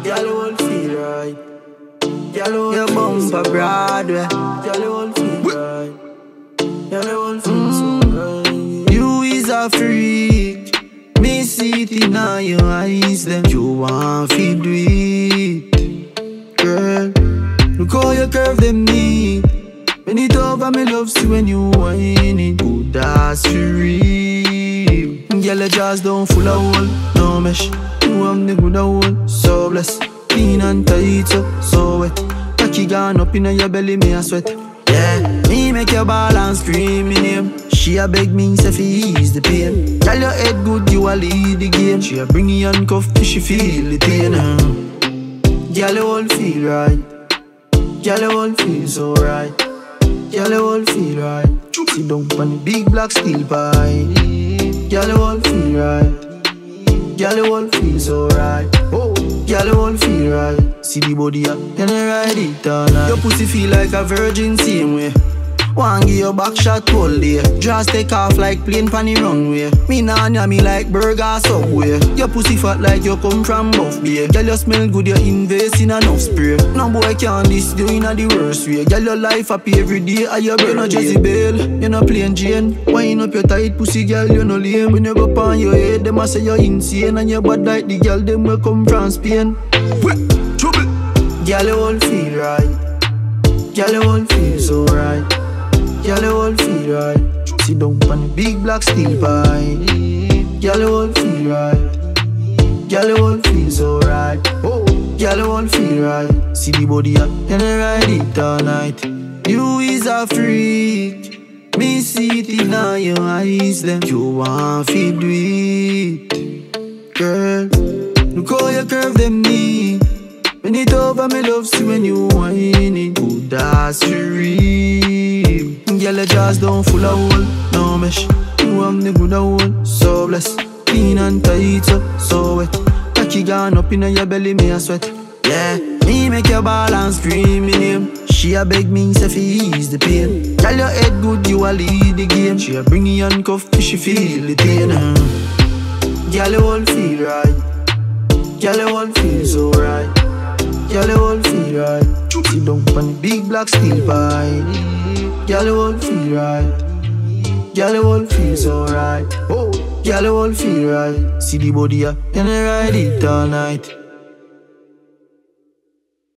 Girl, you won't feel right. Girl, you Your won't bumper Broadway. Girl, you won't feel right. Girl, you won't feel so right. You is a freak. Me see it in all your eyes. Then you want to do it, girl. Look how you curve them knee. When it over, me love see when you whine it. Good as for real. Girl, your jaws don't full of hole, no mesh. You have the good hole, so blessed. Clean and tight, so wet. Cocky gone up in your belly, me a sweat. Yeah, me make your ball and scream in him. She a beg me, say fi ease the pain. Tell your head good, you a lead the game. She a bring you handcuff, she feel the pain. Girl, you won't feel right. Girl, you won't feel so right. Girl, you won't feel right. Sit down on the big black steel pie. Girl, you won't feel right. Girl, you won't feel so right. Oh, girl, you won't feel right. See the body up, then I ride it all night. Your pussy feel like a virgin, same way. One give your back shot all day. Just take off like plane pan the runway. Me nah me like burger Subway. Your pussy fat like you come from Buff Bay. Girl, you smell good, you invest in enough spray. No boy can this do in the worst way. Girl, your life happy every day. Are you no Jezebel? You no plain Jane. Wind up your tight pussy, girl, you no lame. When you go on your head, them a say you're insane. And you bad like the girl, them will come from Spain. Trouble. Girl, you won't feel right. Girl, you won't feel so right. Girl, you won't feel right. Sit down on the big black steel pie. Girl, you won't feel right. Girl, you won't feel so right. Oh, girl, you won't feel right. See the body up, and I ride it all night. You is a freak. Me see it in all your eyes. Then you want to do it, girl. Look how you curve them knee. When it over, me love see when you whine it. Good as for real. Girl, your jaws don't full of hole, no mesh. You have the good hole, so blessed. Clean and tight, so wet. Cocky gone up in your belly, me a sweat. Yeah, me make your ball and scream in him. She a beg me, say fi ease the pain. Tell your head good, you a lead the game. She a bring you handcuff, she feel the pain. Girl, you won't feel right. Girl, you won't feel so right. Girl, you won't feel right. Sit down on the big black steel pie. Girl, you won't feel right. Girl, you won't feel so right. Oh, girl, you won't feel right. See the body up, and I ride it all night.